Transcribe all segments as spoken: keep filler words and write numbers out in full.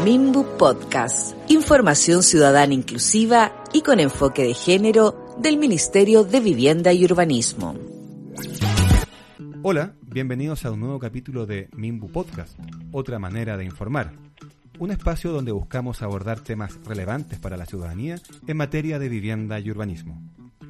Minbu Podcast, información ciudadana inclusiva y con enfoque de género del Ministerio de Vivienda y Urbanismo. Hola, bienvenidos a un nuevo capítulo de Minbu Podcast, otra manera de informar. Un espacio donde buscamos abordar temas relevantes para la ciudadanía en materia de vivienda y urbanismo.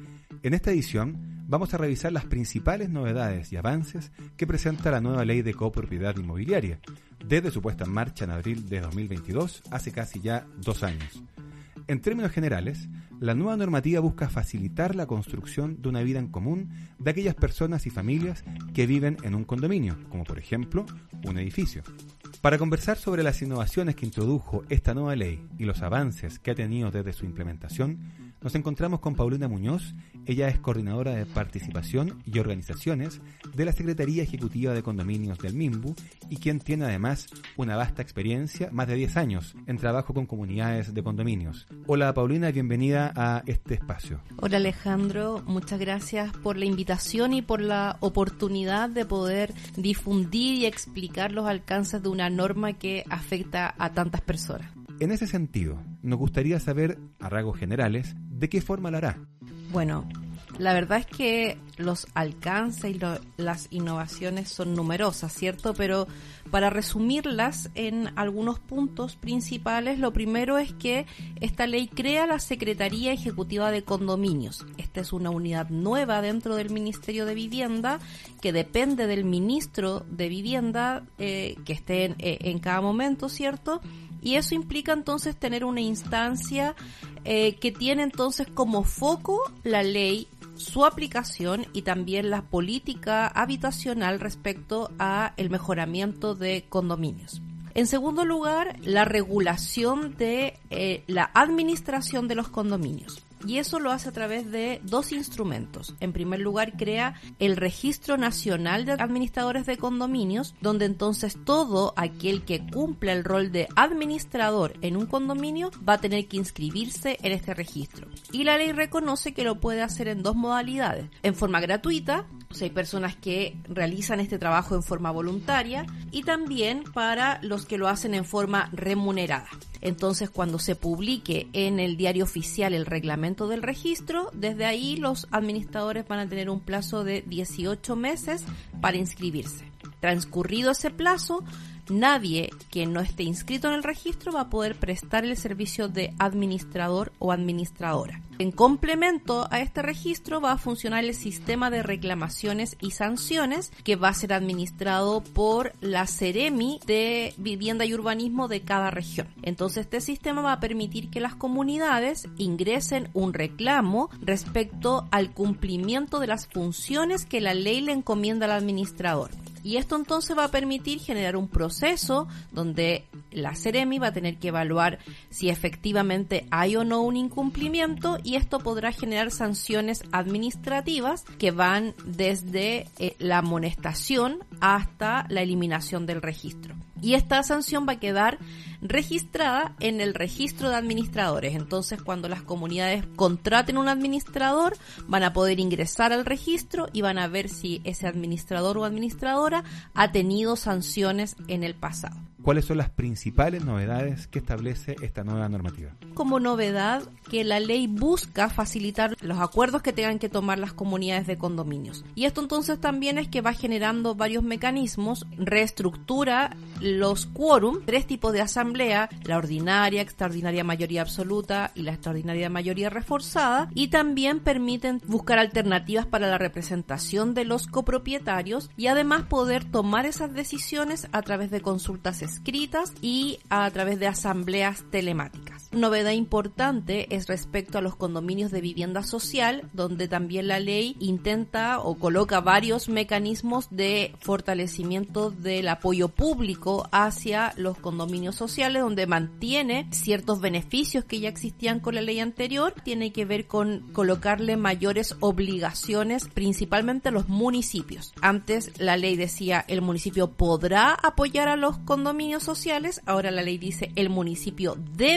En esta edición vamos a revisar las principales novedades y avances que presenta la nueva ley de copropiedad inmobiliaria, desde su puesta en marcha en abril de dos mil veintidós, hace casi ya dos años. En términos generales, la nueva normativa busca facilitar la construcción de una vida en común de aquellas personas y familias que viven en un condominio, como por ejemplo un edificio. Para conversar sobre las innovaciones que introdujo esta nueva ley y los avances que ha tenido desde su implementación, nos encontramos con Paulina Muñoz. Ella es coordinadora de participación y organizaciones de la Secretaría Ejecutiva de Condominios del Minbu y quien tiene además una vasta experiencia, más de diez años, en trabajo con comunidades de condominios. Hola Paulina, bienvenida a este espacio. Hola Alejandro, muchas gracias por la invitación y por la oportunidad de poder difundir y explicar los alcances de una norma que afecta a tantas personas. En ese sentido, nos gustaría saber, a rasgos generales, ¿de qué forma lo hará? Bueno, la verdad es que los alcances y lo, las innovaciones son numerosas, ¿cierto? Pero para resumirlas en algunos puntos principales, lo primero es que esta ley crea la Secretaría Ejecutiva de Condominios. Esta es una unidad nueva dentro del Ministerio de Vivienda que depende del Ministro de Vivienda eh, que esté en, eh, en cada momento, ¿cierto? Y eso implica entonces tener una instancia eh, que tiene entonces como foco la ley, su aplicación y también la política habitacional respecto a el mejoramiento de condominios. En segundo lugar, la regulación de eh, la administración de los condominios. Y eso lo hace a través de dos instrumentos. En primer lugar, crea el Registro Nacional de Administradores de Condominios, donde entonces todo aquel que cumpla el rol de administrador en un condominio va a tener que inscribirse en este registro. Y la ley reconoce que lo puede hacer en dos modalidades. En forma gratuita, o sea, hay personas que realizan este trabajo en forma voluntaria, y también para los que lo hacen en forma remunerada. Entonces, cuando se publique en el diario oficial el reglamento del registro, desde ahí los administradores van a tener un plazo de dieciocho meses para inscribirse. Transcurrido ese plazo, nadie que no esté inscrito en el registro va a poder prestar el servicio de administrador o administradora. En complemento a este registro va a funcionar el sistema de reclamaciones y sanciones que va a ser administrado por la Seremi de Vivienda y Urbanismo de cada región. Entonces este sistema va a permitir que las comunidades ingresen un reclamo respecto al cumplimiento de las funciones que la ley le encomienda al administrador. Y esto entonces va a permitir generar un proceso donde la Seremi va a tener que evaluar si efectivamente hay o no un incumplimiento, y esto podrá generar sanciones administrativas que van desde eh, la amonestación hasta la eliminación del registro. Y esta sanción va a quedar registrada en el registro de administradores. Entonces, cuando las comunidades contraten un administrador, van a poder ingresar al registro y van a ver si ese administrador o administradora ha tenido sanciones en el pasado. ¿Cuáles son las principales novedades que establece esta nueva normativa? Como novedad, que la ley busca facilitar los acuerdos que tengan que tomar las comunidades de condominios. Y esto entonces también es que va generando varios mecanismos, reestructura los quórum, tres tipos de asamblea, la ordinaria, extraordinaria mayoría absoluta y la extraordinaria mayoría reforzada, y también permiten buscar alternativas para la representación de los copropietarios y además poder tomar esas decisiones a través de consultas escritas y a través de asambleas telemáticas. Novedad importante es respecto a los condominios de vivienda social, donde también la ley intenta o coloca varios mecanismos de fortalecimiento del apoyo público hacia los condominios sociales, donde mantiene ciertos beneficios que ya existían con la ley anterior. Tiene que ver con colocarle mayores obligaciones, principalmente a los municipios. Antes la ley decía el municipio podrá apoyar a los condominios sociales, ahora la ley dice el municipio deberá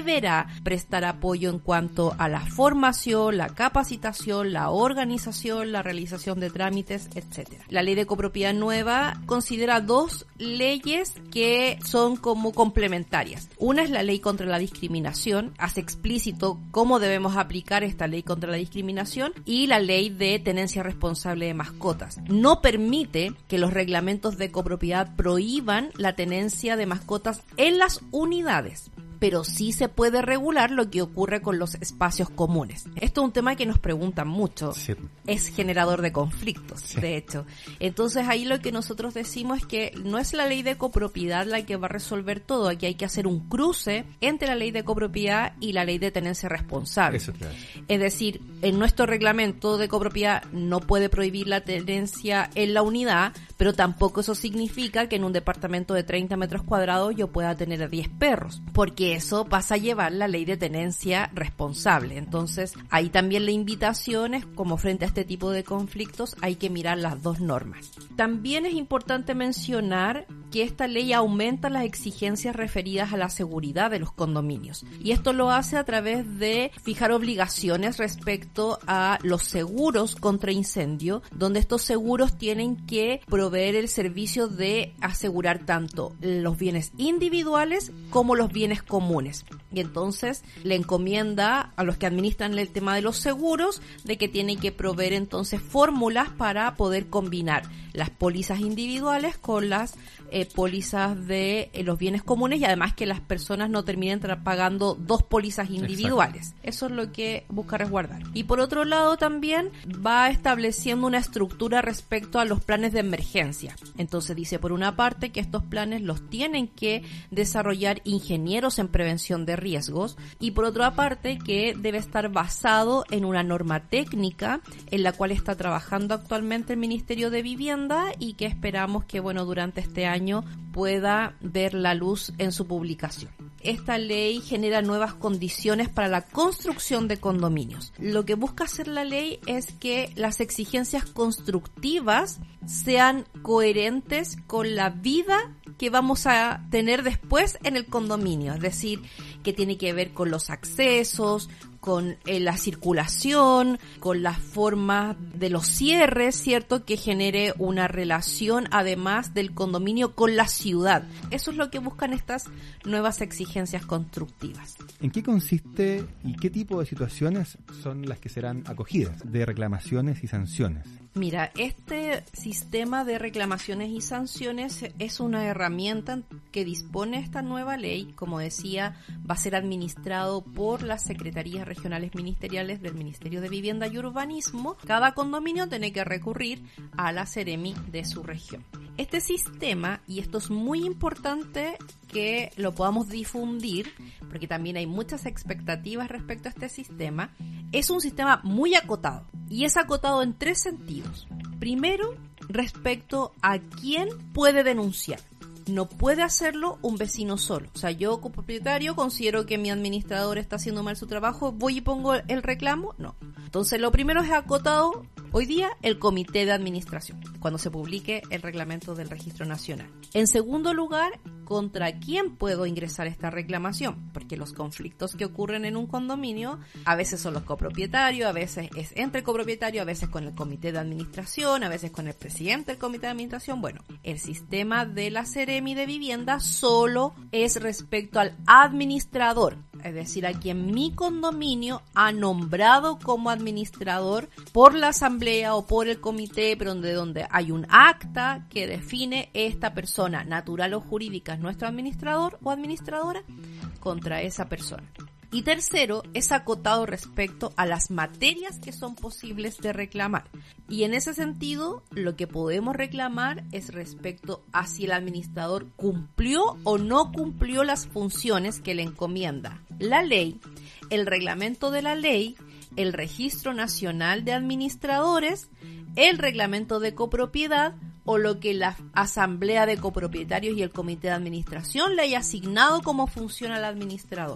para prestar apoyo en cuanto a la formación, la capacitación, la organización, la realización de trámites, etcétera. La ley de copropiedad nueva considera dos leyes que son como complementarias. Una es la ley contra la discriminación, hace explícito cómo debemos aplicar esta ley contra la discriminación, y la ley de tenencia responsable de mascotas. No permite que los reglamentos de copropiedad prohíban la tenencia de mascotas en las unidades, pero sí se puede regular lo que ocurre con los espacios comunes. Esto es un tema que nos preguntan mucho. Sí. Es generador de conflictos, sí. De hecho. Entonces ahí lo que nosotros decimos es que no es la ley de copropiedad la que va a resolver todo. Aquí hay que hacer un cruce entre la ley de copropiedad y la ley de tenencia responsable. Eso, claro. Es decir, en nuestro reglamento de copropiedad no puede prohibir la tenencia en la unidad, pero tampoco eso significa que en un departamento de treinta metros cuadrados yo pueda tener a diez perros, porque eso pasa a llevar la ley de tenencia responsable. Entonces, ahí también la invitación es, como frente a este tipo de conflictos, hay que mirar las dos normas. También es importante mencionar que esta ley aumenta las exigencias referidas a la seguridad de los condominios. Y esto lo hace a través de fijar obligaciones respecto a los seguros contra incendio, donde estos seguros tienen que proveer el servicio de asegurar tanto los bienes individuales como los bienes comunes. Y entonces le encomienda a los que administran el tema de los seguros de que tienen que proveer entonces fórmulas para poder combinar las pólizas individuales con las eh, pólizas de eh, los bienes comunes, y además que las personas no terminen tra- pagando dos pólizas individuales. Exacto. Eso es lo que busca resguardar. Y por otro lado también va estableciendo una estructura respecto a los planes de emergencia. Entonces dice por una parte que estos planes los tienen que desarrollar ingenieros en prevención de riesgos, y por otra parte que debe estar basado en una norma técnica en la cual está trabajando actualmente el Ministerio de Vivienda, y que esperamos que bueno durante este año pueda ver la luz en su publicación. Esta ley genera nuevas condiciones para la construcción de condominios. Lo que busca hacer la ley es que las exigencias constructivas sean coherentes con la vida que vamos a tener después en el condominio, es decir, que tiene que ver con los accesos, con eh, la circulación, con las formas de los cierres, ¿cierto? Que genere una relación además del condominio con la ciudad. Eso es lo que buscan estas nuevas exigencias constructivas. ¿En qué consiste y qué tipo de situaciones son las que serán acogidas de reclamaciones y sanciones? Mira, este sistema de reclamaciones y sanciones es una herramienta que dispone esta nueva ley. Como decía, va a ser administrado por las secretarías regionales ministeriales del Ministerio de Vivienda y Urbanismo. Cada condominio tiene que recurrir a la Seremi de su región. Este sistema, y esto es muy importante que lo podamos difundir, porque también hay muchas expectativas respecto a este sistema, es un sistema muy acotado. Y es acotado en tres sentidos. Primero, respecto a quién puede denunciar. No puede hacerlo un vecino solo. O sea, yo como propietario considero que mi administrador está haciendo mal su trabajo, voy y pongo el reclamo. No. Entonces, lo primero es acotado hoy día el comité de administración, cuando se publique el reglamento del Registro Nacional. En segundo lugar, ¿contra quién puedo ingresar esta reclamación? Porque los conflictos que ocurren en un condominio a veces son los copropietarios, a veces es entre copropietarios, a veces con el comité de administración, a veces con el presidente del comité de administración. Bueno, el sistema de la Seremi de Vivienda solo es respecto al administrador, es decir, a quien mi condominio ha nombrado como administrador por la asamblea o por el comité, pero donde, donde hay un acta que define esta persona, natural o jurídica, es nuestro administrador o administradora, contra esa persona. Y tercero, es acotado respecto a las materias que son posibles de reclamar. Y en ese sentido, lo que podemos reclamar es respecto a si el administrador cumplió o no cumplió las funciones que le encomienda la ley, el reglamento de la ley, el Registro Nacional de Administradores, el reglamento de copropiedad o lo que la asamblea de copropietarios y el comité de administración le haya asignado como función al administrador.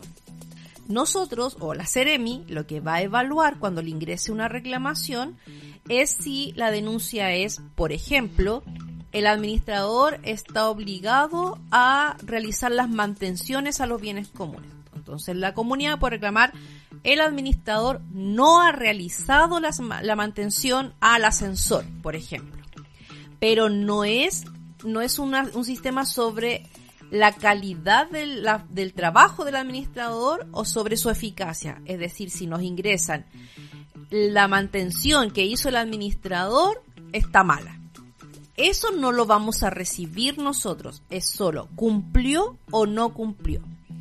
Nosotros, o la Seremi, lo que va a evaluar cuando le ingrese una reclamación es si la denuncia es, por ejemplo, el administrador está obligado a realizar las mantenciones a los bienes comunes. Entonces la comunidad puede reclamar: el administrador no ha realizado las, la mantención al ascensor, por ejemplo. Pero no es, no es una, un sistema sobre la calidad del, la, del trabajo del administrador o sobre su eficacia. Es decir, si nos ingresan la mantención que hizo el administrador está mala, eso no lo vamos a recibir nosotros. Es solo cumplió o no cumplió.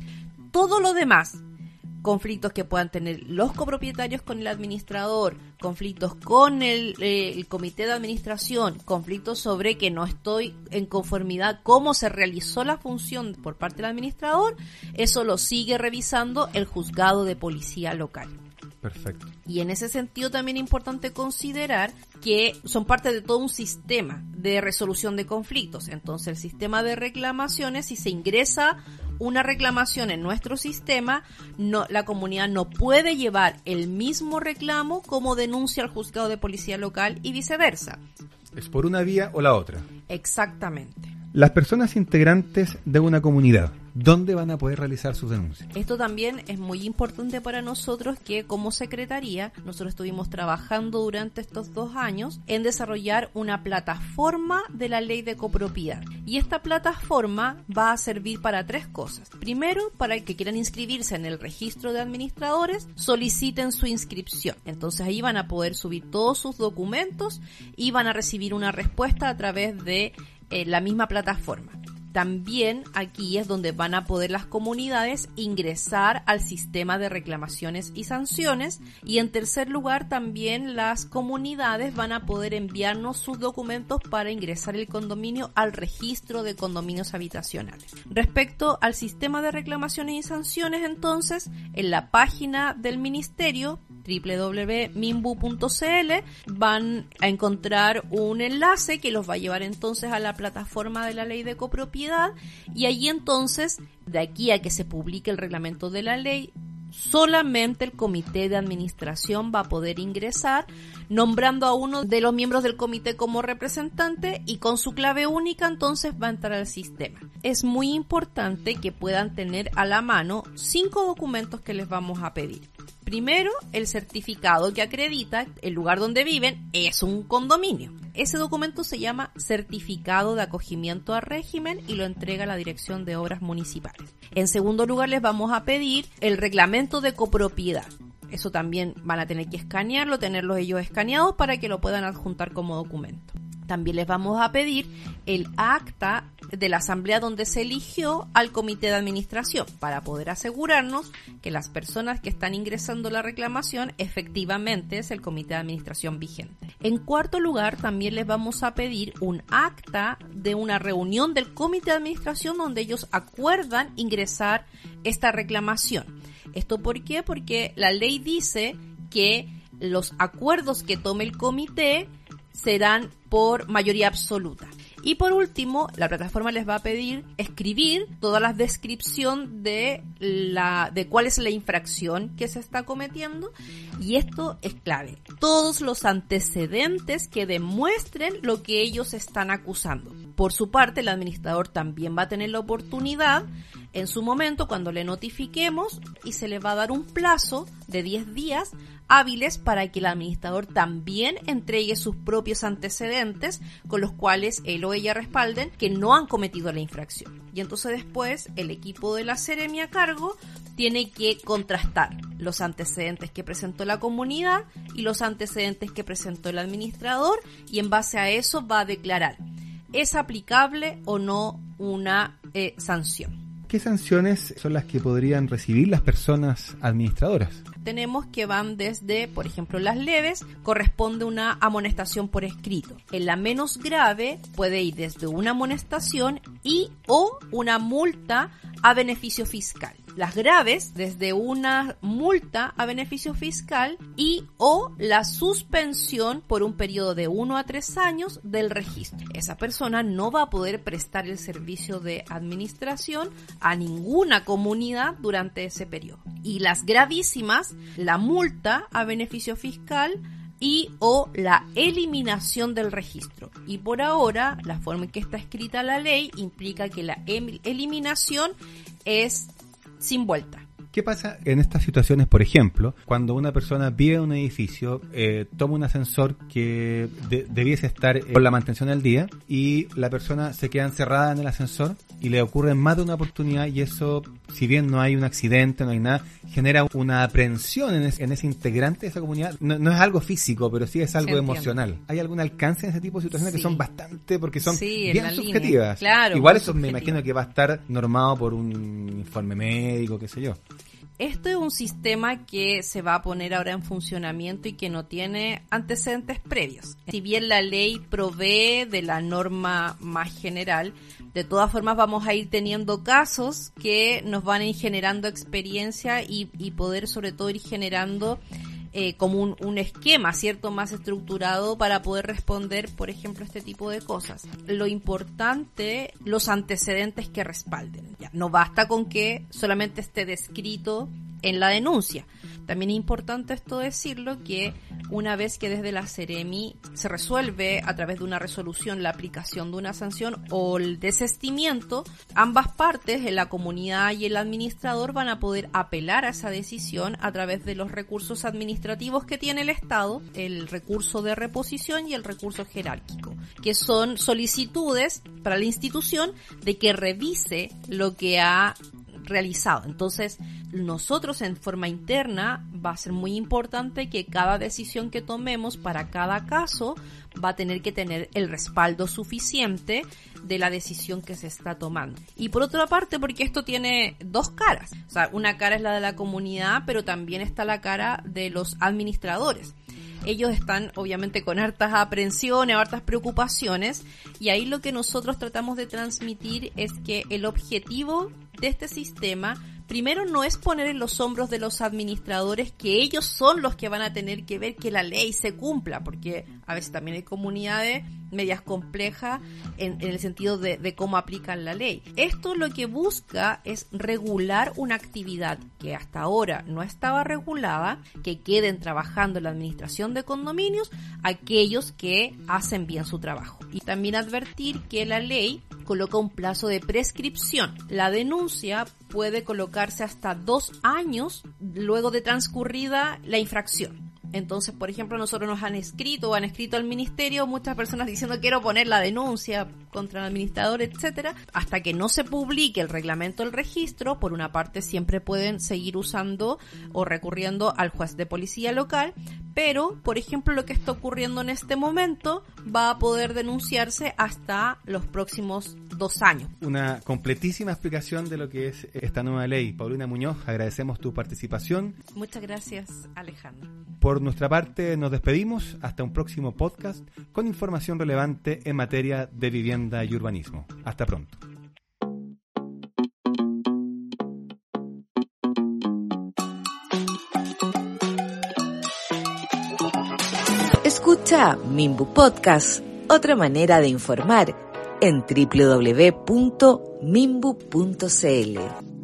Todo lo demás, conflictos que puedan tener los copropietarios con el administrador, conflictos con el, eh, el comité de administración, conflictos sobre que no estoy en conformidad cómo se realizó la función por parte del administrador, eso lo sigue revisando el juzgado de policía local. Perfecto. Y en ese sentido también es importante considerar que son parte de todo un sistema de resolución de conflictos. Entonces el sistema de reclamaciones, si se ingresa una reclamación en nuestro sistema, no, la comunidad no puede llevar el mismo reclamo como denuncia al juzgado de policía local y viceversa. Es por una vía o la otra. Exactamente. Las personas integrantes de una comunidad, ¿dónde van a poder realizar sus denuncias? Esto también es muy importante para nosotros, que como secretaría nosotros estuvimos trabajando durante estos dos años en desarrollar una plataforma de la ley de copropiedad. Y esta plataforma va a servir para tres cosas. Primero, para el que quieran inscribirse en el registro de administradores, soliciten su inscripción. Entonces ahí van a poder subir todos sus documentos y van a recibir una respuesta a través de eh, la misma plataforma. También aquí es donde van a poder las comunidades ingresar al sistema de reclamaciones y sanciones. Y en tercer lugar, también las comunidades van a poder enviarnos sus documentos para ingresar el condominio al registro de condominios habitacionales. Respecto al sistema de reclamaciones y sanciones, entonces, en la página del ministerio doble u doble u doble u punto minbu punto c l van a encontrar un enlace que los va a llevar entonces a la plataforma de la ley de copropiedad, y allí entonces, de aquí a que se publique el reglamento de la ley, solamente el comité de administración va a poder ingresar, nombrando a uno de los miembros del comité como representante, y con su clave única entonces va a entrar al sistema. Es muy importante que puedan tener a la mano cinco documentos que les vamos a pedir. Primero, el certificado que acredita el lugar donde viven es un condominio. Ese documento se llama Certificado de Acogimiento a Régimen y lo entrega la Dirección de Obras Municipales. En segundo lugar, les vamos a pedir el reglamento de copropiedad. Eso también van a tener que escanearlo, tenerlo ellos escaneados para que lo puedan adjuntar como documento. También les vamos a pedir el acta de la asamblea donde se eligió al comité de administración, para poder asegurarnos que las personas que están ingresando la reclamación efectivamente es el comité de administración vigente. En cuarto lugar, también les vamos a pedir un acta de una reunión del comité de administración donde ellos acuerdan ingresar esta reclamación. ¿Esto por qué? Porque la ley dice que los acuerdos que tome el comité serán por mayoría absoluta. Y por último, la plataforma les va a pedir escribir toda la descripción de la de cuál es la infracción que se está cometiendo, y esto es clave. Todos los antecedentes que demuestren lo que ellos están acusando. Por su parte, el administrador también va a tener la oportunidad en su momento, cuando le notifiquemos, y se le va a dar un plazo de diez días hábiles para que el administrador también entregue sus propios antecedentes con los cuales él o ella respalden que no han cometido la infracción. Y entonces después el equipo de la Seremi a cargo tiene que contrastar los antecedentes que presentó la comunidad y los antecedentes que presentó el administrador, y en base a eso va a declarar ¿es aplicable o no una eh, sanción? ¿Qué sanciones son las que podrían recibir las personas administradoras? Tenemos que van desde, por ejemplo, las leves, corresponde una amonestación por escrito. En la menos grave puede ir desde una amonestación y o una multa a beneficio fiscal. Las graves, desde una multa a beneficio fiscal y o la suspensión por un periodo de uno a tres años del registro. Esa persona no va a poder prestar el servicio de administración a ninguna comunidad durante ese periodo. Y las gravísimas, la multa a beneficio fiscal y o la eliminación del registro. Y por ahora, la forma en que está escrita la ley implica que la em- eliminación es sin vuelta, ¿Qué pasa en estas situaciones, por ejemplo, cuando una persona vive en un edificio, eh, toma un ascensor que de, debiese estar con la mantención al día y la persona se queda encerrada en el ascensor y le ocurre en más de una oportunidad y eso, si bien no hay un accidente, no hay nada, genera una aprehensión en, es, en ese integrante de esa comunidad? No, no es algo físico, pero sí es algo Entiendo. emocional. ¿Hay algún alcance en ese tipo de situaciones sí. que son bastante, porque son sí, bien subjetivas? Claro, igual eso subjetiva. Me imagino que va a estar normado por un informe médico, qué sé yo. Esto es un sistema que se va a poner ahora en funcionamiento y que no tiene antecedentes previos. Si bien la ley provee de la norma más general, de todas formas vamos a ir teniendo casos que nos van a ir generando experiencia y, y poder sobre todo ir generando eh, como un, un esquema, ¿cierto?, más estructurado para poder responder, por ejemplo, este tipo de cosas. Lo importante, los antecedentes que respalden. Ya, no basta con que solamente esté descrito en la denuncia. También es importante esto decirlo, que una vez que desde la Seremi se resuelve a través de una resolución la aplicación de una sanción o el desistimiento, ambas partes, la comunidad y el administrador, van a poder apelar a esa decisión a través de los recursos administrativos que tiene el Estado, el recurso de reposición y el recurso jerárquico, que son solicitudes para la institución de que revise lo que ha realizado. Entonces, nosotros en forma interna va a ser muy importante que cada decisión que tomemos para cada caso va a tener que tener el respaldo suficiente de la decisión que se está tomando. Y por otra parte, porque esto tiene dos caras. O sea, una cara es la de la comunidad, pero también está la cara de los administradores. Ellos están obviamente con hartas aprensiones, hartas preocupaciones, y ahí lo que nosotros tratamos de transmitir es que el objetivo de este sistema primero no es poner en los hombros de los administradores que ellos son los que van a tener que ver que la ley se cumpla, porque a veces también hay comunidades medias complejas en, en el sentido de, de cómo aplican la ley. Esto lo que busca es regular una actividad que hasta ahora no estaba regulada, que queden trabajando en la administración de condominios aquellos que hacen bien su trabajo. Y también advertir que la ley coloca un plazo de prescripción. La denuncia puede colocarse hasta dos años luego de transcurrida la infracción. Entonces, por ejemplo, nosotros nos han escrito o han escrito al ministerio muchas personas diciendo quiero poner la denuncia contra el administrador, etcétera. Hasta que no se publique el reglamento del registro, por una parte siempre pueden seguir usando o recurriendo al juez de policía local, pero, por ejemplo, lo que está ocurriendo en este momento va a poder denunciarse hasta los próximos dos años. Una completísima explicación de lo que es esta nueva ley. Paulina Muñoz, agradecemos tu participación. Muchas gracias, Alejandro. Por nuestra parte, nos despedimos hasta un próximo podcast con información relevante en materia de vivienda y urbanismo. Hasta pronto. Escucha Minbu Podcast, otra manera de informar, en doble u doble u doble u punto minbu punto c l.